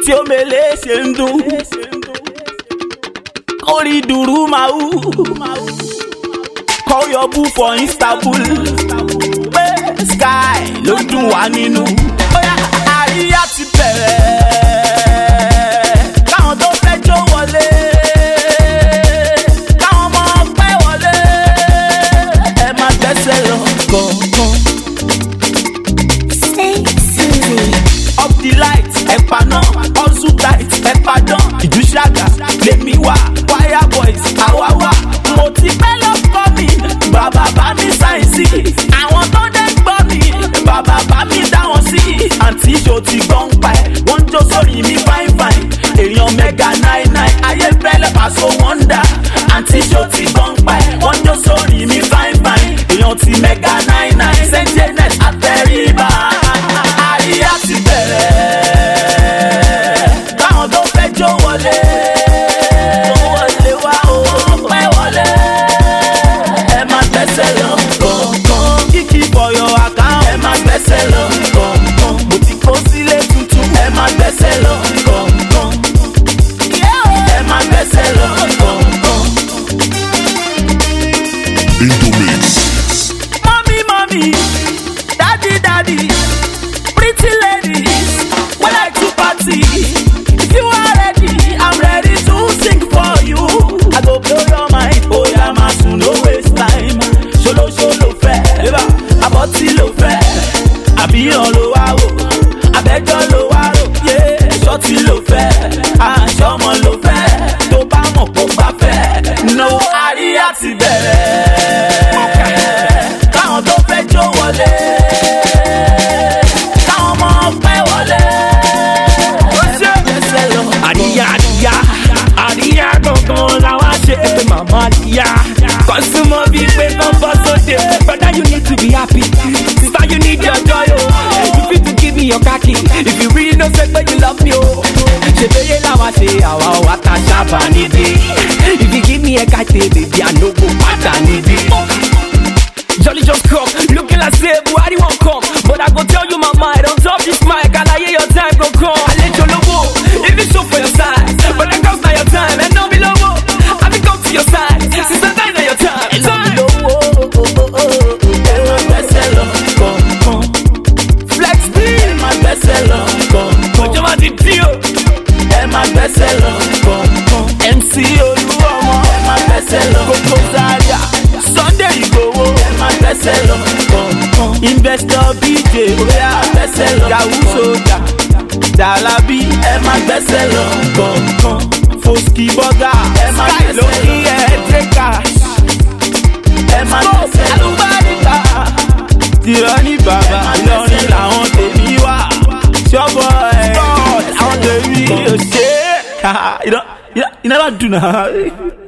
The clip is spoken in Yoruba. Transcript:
tí ó mele ṣe ń dún kórì dùrú máa wú call your boo for Istanbul pé sky ló dùn wá nínú. Bóyá àríyá ti bẹ̀rẹ̀ káwọn tó fẹ́ jó wọlé káwọn ọmọ pẹ́ wọlé ẹ má gbẹ́sẹ̀ lọ kọ̀ọ̀kan. Up the light ẹ̀pà náà hustle tight ẹ̀pà dán ìdúṣàgà lèmi wá choir boys àwa wá mo ti pẹ́ lọ́kọ́ mi bàbá bá mi sáyẹ̀nsì àwọn tó dé gbọ́ mi bàbá bá mi dá wọn sí àǹtí ṣo ti gbọ́n pa ẹ̀ wọ́n jó sórí mi fine fine èèyàn mega 99 ayé fẹ́lẹ́ pàṣọ wọ́n dá àǹtí ṣo ti gbọ́n pa ẹ̀ wọ́n jó sórí mi fine fine èèyàn ti mega 99 sẹ́ńtẹ́nẹ̀t àtẹ̀ríba àríyá ti bẹ̀rẹ̀ káwọn tó fẹ́ jó wọlé wá o pẹ́ wọlé ẹ má gbẹ́sẹ̀ lọ kọ̀ọ̀kan kíkì bọ̀yọ̀ àkáǹtì ẹ má gbẹ́sẹ̀ lọ kọ̀ọ̀kan mo ti kó sílé tuntun ẹ má gbẹ́sẹ̀ lọ kọ̀ọ̀kan ẹ má gbẹ́sẹ̀ lọ kọ̀ọ̀kan. Indomix. Mommy, daddy, pretty ladies, we like to party. If you are ready, I'm ready to sing for you. I go blow your mind, oh yeah, ma soon no waste time. Sholo fair, aboti lo fair, abiyan lo wa wo, abejo lo wa ro, yeah, shorty lo fair, ashomo lo fair, to ba mo ko gba fair. No àríyá ti bẹ̀rẹ̀. Káwọn tó fẹ́ jó wọlé, káwọn ọmọ pẹ́ wọlé. Àríyá gangan làwa ṣe é pé màmá àríyá. Kọ́sùmọ́ bíi pé kán bọ́ sóde. Brother, you need to be happy. Sister, you need your joy, oh. You fit to give me your khaki. If you really know say pé you love me, oh. Ṣèbéyé làwa ṣe àwa ò wá ta ṣáàbà níbí. If you give me a kite, baby, I no go pátá níbí. Jolly just come, looking like say Buhari won't come. But I go tell you my mind, on top this mic, and I hear your time go come. I let you logo, if it's show for your side. But that comes now your time, and no be logo. I be come to your side, since that time now your time. And no be logo, my best seller, come. Flex B, my best seller, come. But you want the deal, my best seller, come. MC Oluomo, my best seller, Koko Zaria, Sunday Igboho, my best seller, come. Investor BJ, oya best seller, Yahoo Soja, Dalabi, my best seller, come. Foski Burger, my best seller, Cash, my best seller, Alubarika, Tirani Baba, Ìlọrin làwọn tèmi wà, ṣọ́bọ̀ ẹ̀ àwọn tèmi ò ṣe é. You never do now.